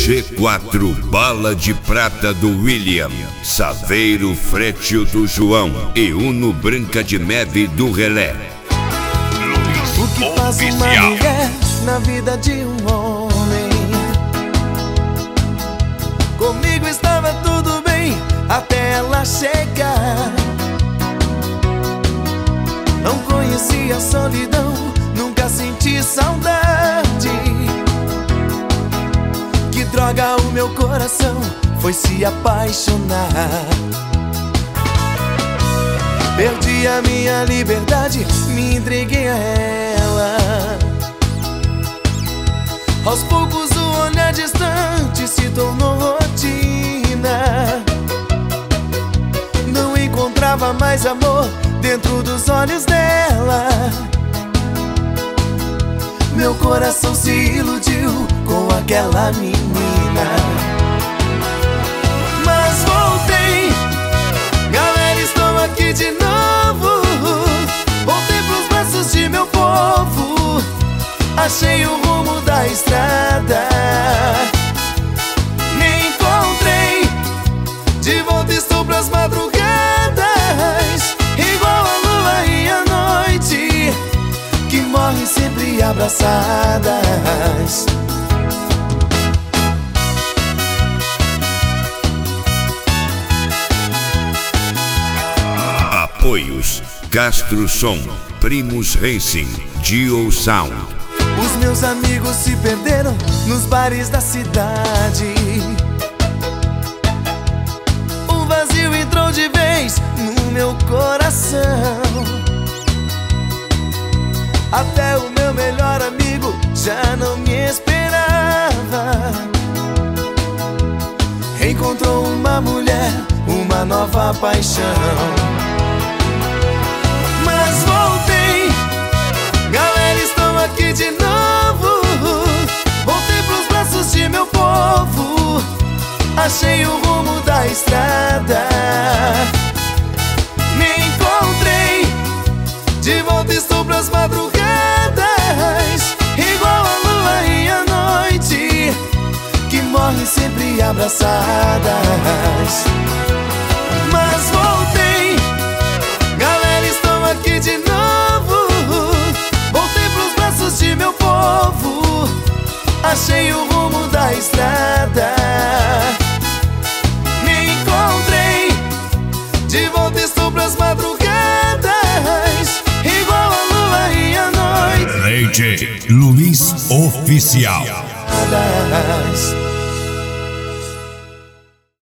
G4 Bala de Prata do William, Saveiro Frétil do João e Uno Branca de Neve do Relé. O que faz uma mulher na vida de um homem? Comigo estava tudo bem até ela chegar. Não conhecia a solidão, nunca senti saudade. Que droga, o meu coração foi se apaixonar. Perdi a minha liberdade, me entreguei a ela. Aos poucos o olhar distante se tornou rotina. Não encontrava mais amor dentro dos olhos dela. Meu coração se iludiu com aquela menina. Mas voltei, galera, estou aqui de novo. Voltei pros braços de meu povo. Achei o rumo da estrada. Me encontrei, de volta estou pras madrugadas, igual a lua e a noite, que morrem sempre abraçadas. Apoios: Castro Som, Primus Racing, Dio Sound. Os meus amigos se perderam nos bares da cidade. O vazio entrou de vez no meu coração. Até o meu melhor amigo já não me esperava. Encontrou uma mulher, uma nova paixão. Mas voltei, galera, estou aqui de novo. Voltei pros braços de meu povo. Achei o rumo da estrada. Me encontrei, de volta estou pras madrugadas, igual a lua e a noite, que morrem sempre abraçadas. Mas voltei, galera, estou aqui de novo. Voltei pros braços de meu povo. Achei o rumo da estrada. Me encontrei, de volta estou pras madrugadas, igual a lua e a noite. DJ Luiz Oficial.